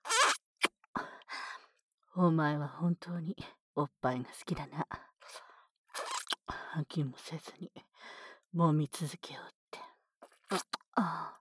お前は本当におっぱいが好きだな。飽きもせずに揉み続けようって。あ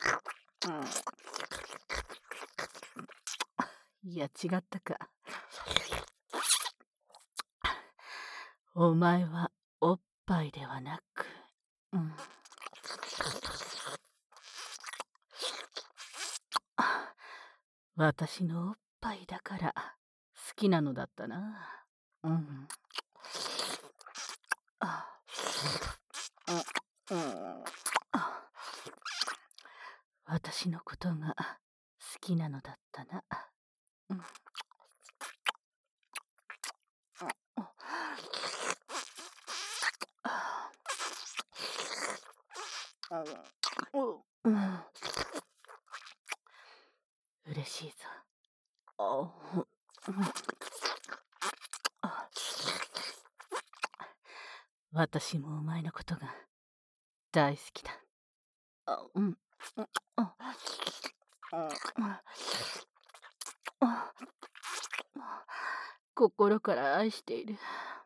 いや、違ったか。お前はおっぱいではなく、私のおっぱいだから好きなのだったな。私のことが好きなのだったな。嬉しいぞ。私もお前のことが大好きだ。心から愛している。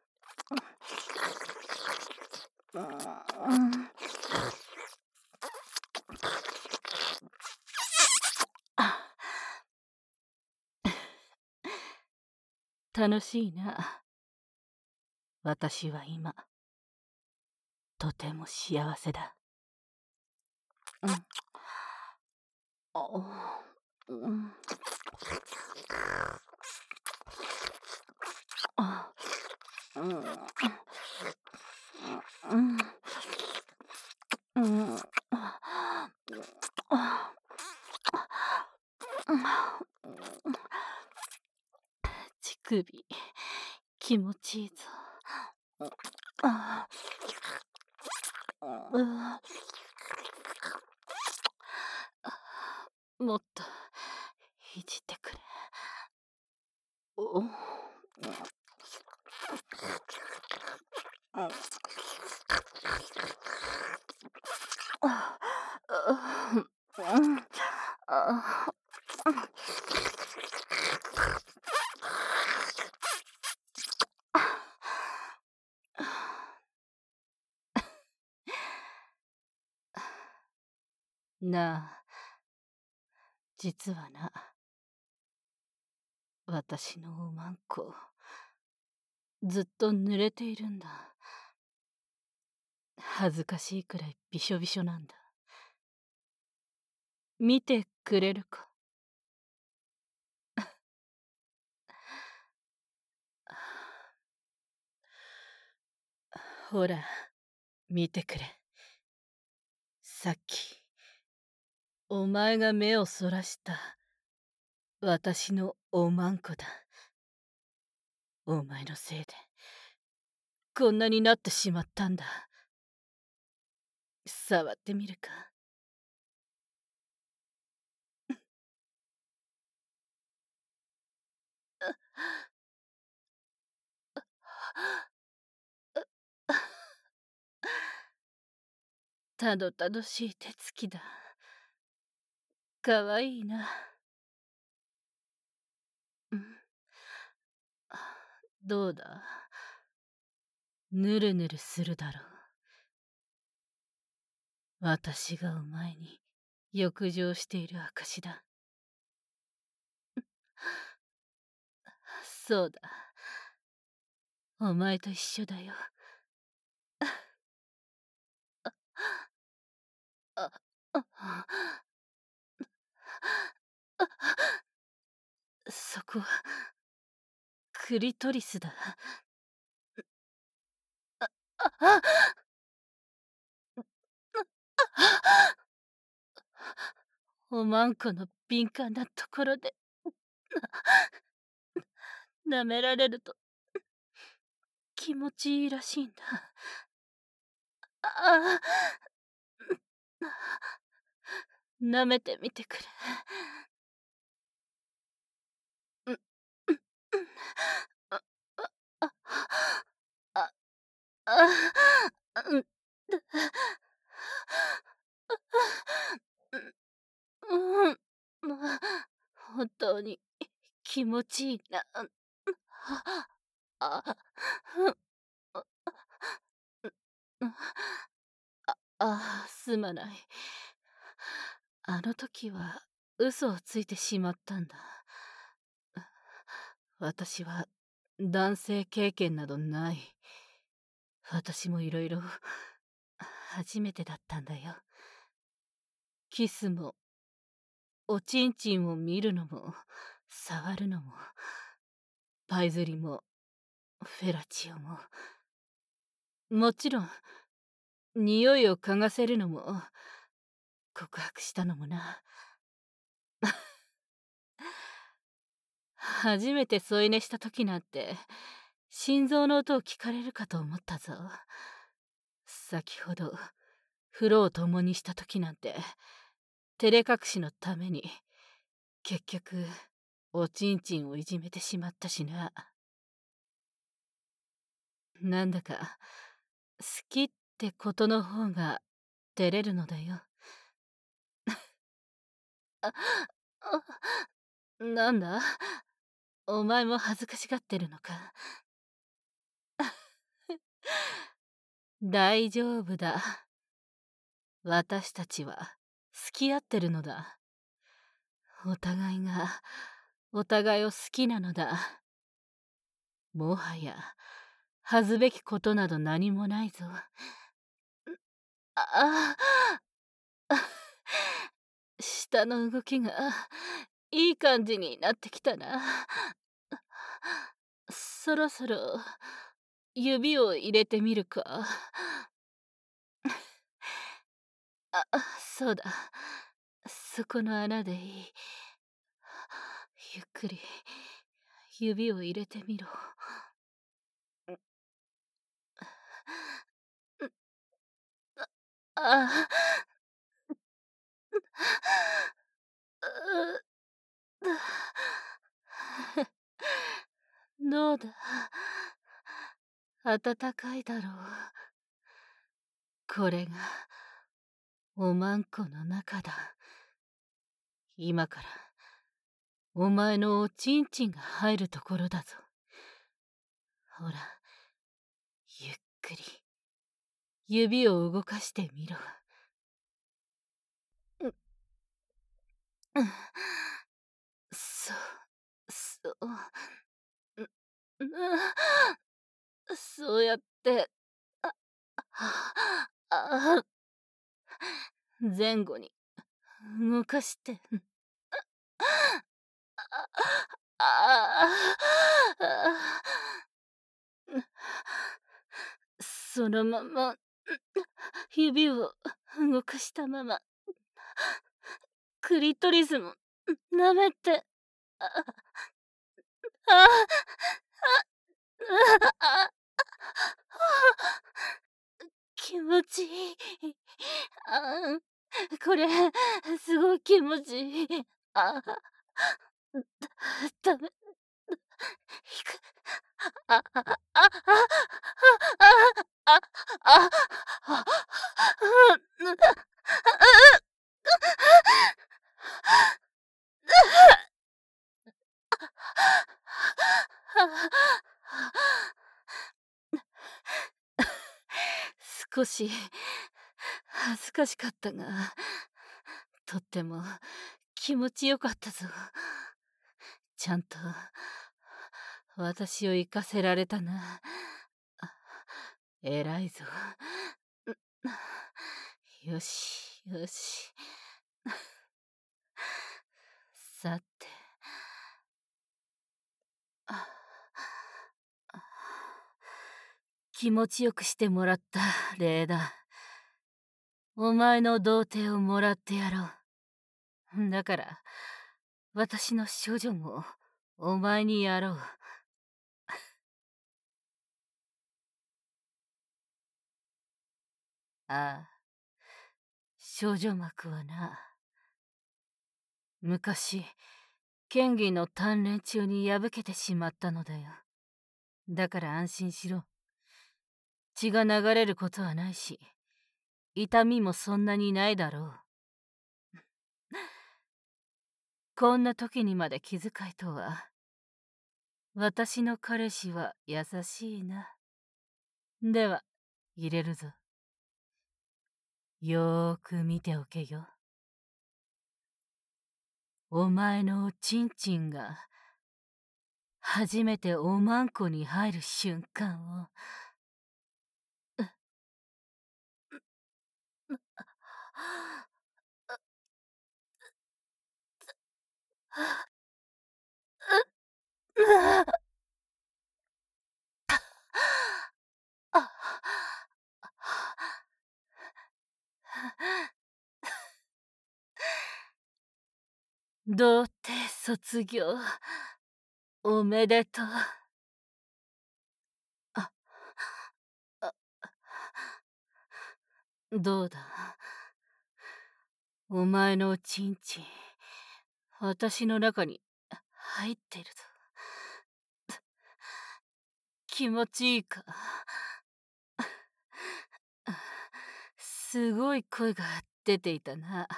楽しいな。私は今、とても幸せだ。乳首、気持ちいいぞ。もっといじってくれ。なあ、実はな、私のおまんこ、ずっと濡れているんだ。恥ずかしいくらいびしょびしょなんだ。見てくれるか。ほら、見てくれ。さっき、お前が目をそらした私のおまんこだ。お前のせいで、こんなになってしまったんだ。触ってみるか。たどたどしい手つきだ。かわいいな。どうだ？ぬるぬるするだろう。私がお前に浴場している証だ。そうだ。お前と一緒だよ。そこはクリトリスだ。おまんこの敏感なところで舐められると気持ちいいらしいんだ。舐めてみてくれ。 本当に気持ちいいな。あ、ふん、うん、すまない。あの時は嘘をついてしまったんだ。私は男性経験などない。私もいろいろ初めてだったんだよ。キスもおちんちんを見るのも触るのもパイズリもフェラチオももちろん匂いを嗅がせるのも告白したのもな。初めて添い寝した時なんて心臓の音を聞かれるかと思ったぞ。先ほど風呂を共にした時なんて照れ隠しのために結局おちんちんをいじめてしまったしな。なんだか好きってことの方が照れるのだよ。あ、なんだ、お前も恥ずかしがってるのか。大丈夫だ。私たちは付き合ってるのだ。お互いがお互いを好きなのだ。もはや恥ずべきことなど何もないぞ。ああ、下の動きがいい感じになってきたな。そろそろ指を入れてみるか。そうだ。そこの穴でいい。ゆっくり指を入れてみろ。あどうだ、暖かいだろう。これがおまんこの中だ。今からお前のおちんちんが入るところだぞ。ほら、ゆっくり指を動かしてみろ。そう、そう、う、そうやって、あ、あ、前後に動かして、あそのまま指を動かしたままクリトリスも舐めて、あああ気持ちいい。あこれすごい気持ちいい。あダメ、ひく、ああああああああ少し恥ずかしかったが、とっても気持ちよかったぞ。ちゃんと私を生かせられたな。偉いぞ。よしよし。さて。気持ちよくしてもらった礼だ。お前の童貞をもらってやろう。だから、私の処女もお前にやろう。ああ、処女膜はな、昔、剣技の鍛錬中に破けてしまったのだよ。だから安心しろ。血が流れることはないし、痛みもそんなにないだろう。 こんな時にまで気遣いとは。私の彼氏は優しいな。では、入れるぞ。よーく見ておけよ。お前のおちんちんが初めておまんこに入る瞬間を。童貞卒業おめでとう。あ、あ、どうだ。お前のおちんちん、私の中に入ってるぞ。気持ちいいか。すごい声が出ていたな。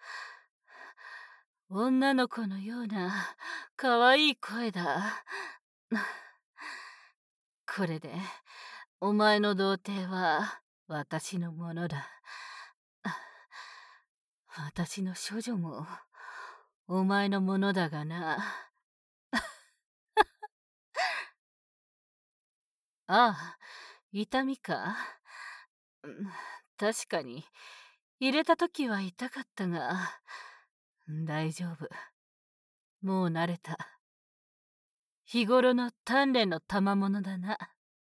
女の子のような可愛い声だ。これでお前の童貞は私のものだ。私の処女もお前のものだがな。ああ、痛みか。確かに入れた時は痛かったが、大丈夫。もう慣れた。日頃の鍛錬の賜物だな。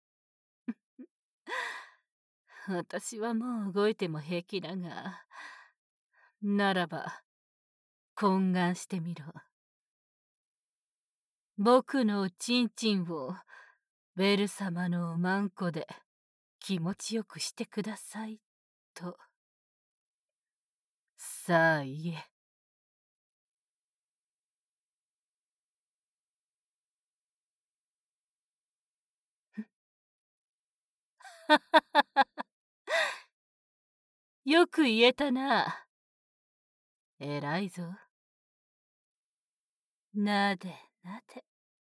私はもう動いても平気だが、ならば懇願してみろ。僕のおちんちんをベル様のおまんこで気持ちよくしてくださいと。さあ言え。よく言えたな。偉いぞ。なでなで。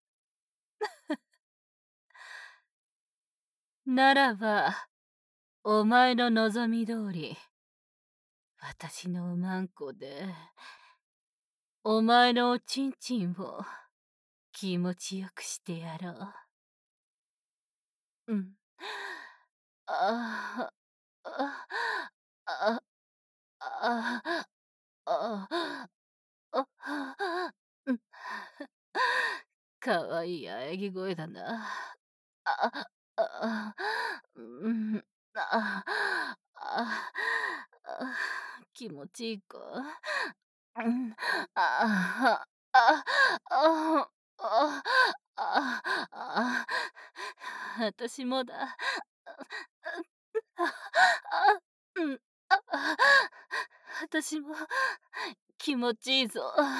ならば、お前の望み通り、私のおまんこで、お前のおちんちんを気持ちよくしてやろう。うん。ああ、あ、あ、あ、あ、あ、あ、うん。かわいい喘ぎ声だな。あ、あ、うん、あ、あ、あ、気持ちいいか。うん、あ、あ、あ、あ、あ、あ、私もだ。あ、あ、うん、あ、私も気持ちいいぞ。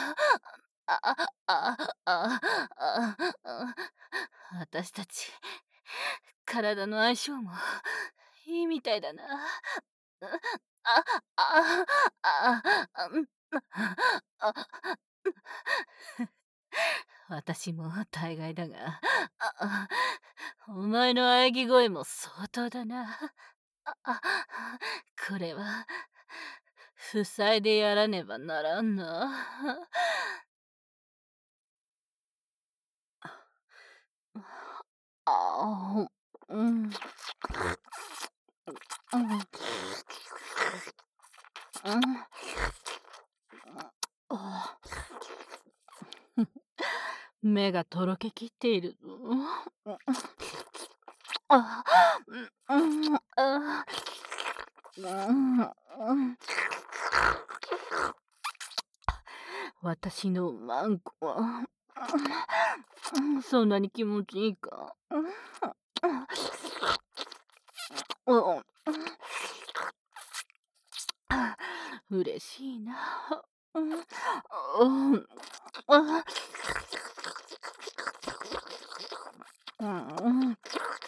私たち、体の相性もいいみたいだな。あ、あ、あ、あ、うん、あ、私も大概だが、お前の喘ぎ声も相当だな。これは、塞いでやらねばならんな。ああ、うん。うん。うん。あ目がとろけきっているぞ。あ、うん、うん、あ、うん、うん。私のマンコは、そんなに気持ちいいか。うん、嬉しいな。うん、うん、うん、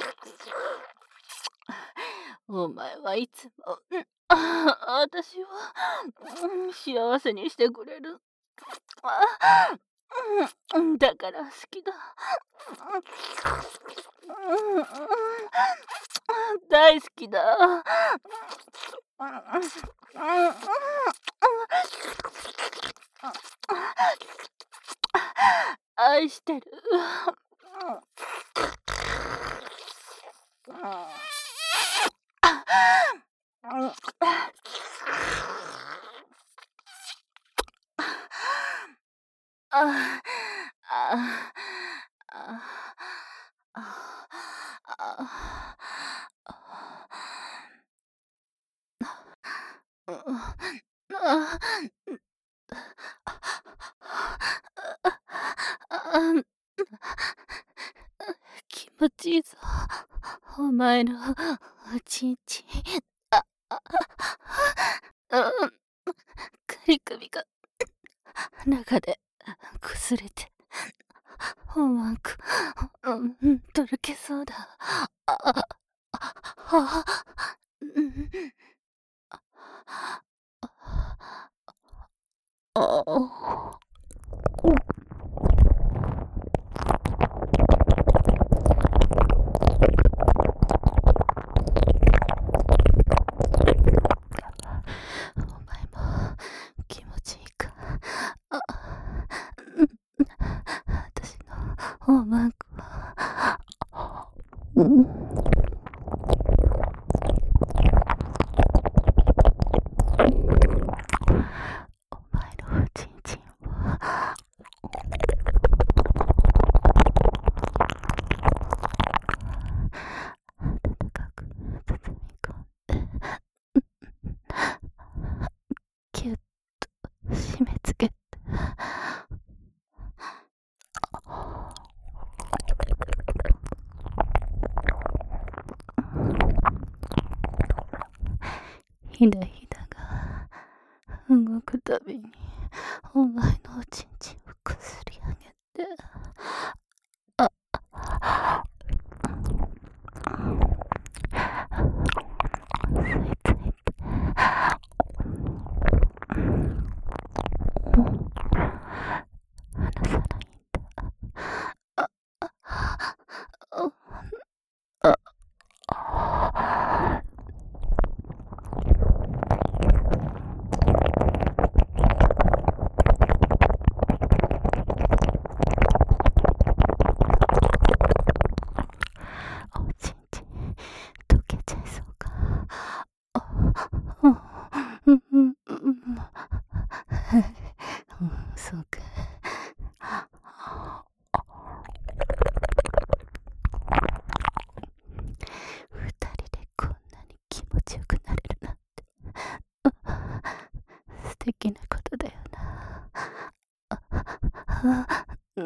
お前はいつも、私を、幸せにしてくれる。 だから好きだ。大好きだ。愛してる。あああ気持ちいいぞ、お前のおちんちん。かり首が中で崩れて、思わんく、とろけそうだ。お前も気持ちいいか。私のおまんこは、お前のおちんちんを温かく包み込んで、キュッと締め付けて、ひだひだが動くたびにお前のおちんちんをくすり上げて、吸い付いて、離さないんだ。おちんちん溶けちゃいそうか。そうか。二人でこんなに気持ちよくなれるなんて、素敵なことだよな。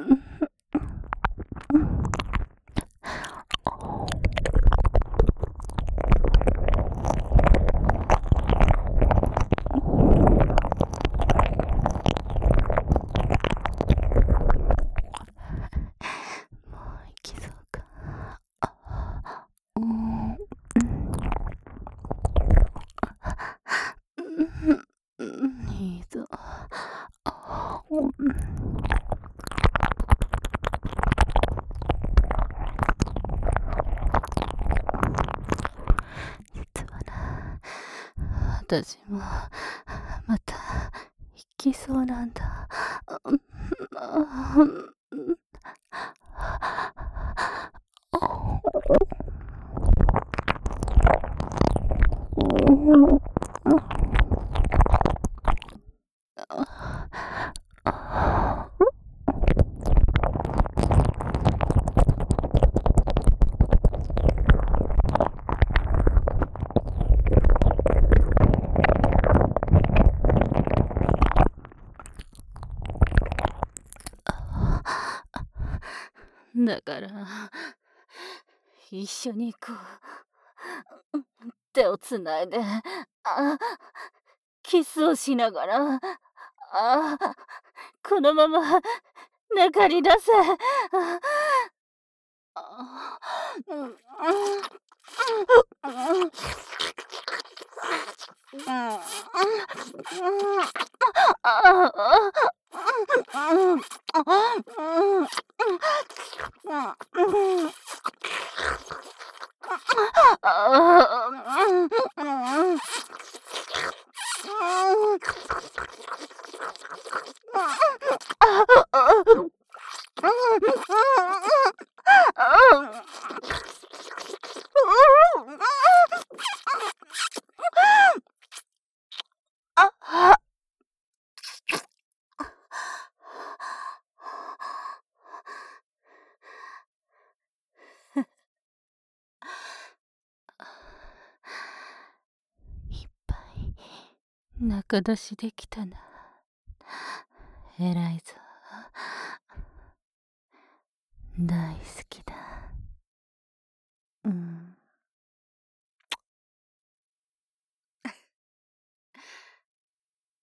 もう行きそうか。いいぞ。実はな、私もまた行きそうなんだ。だから一緒に行こう。手をつないで、キスをしながら、このまま中に出せ。 いっぱい中出しできたな。偉いぞ。大好き。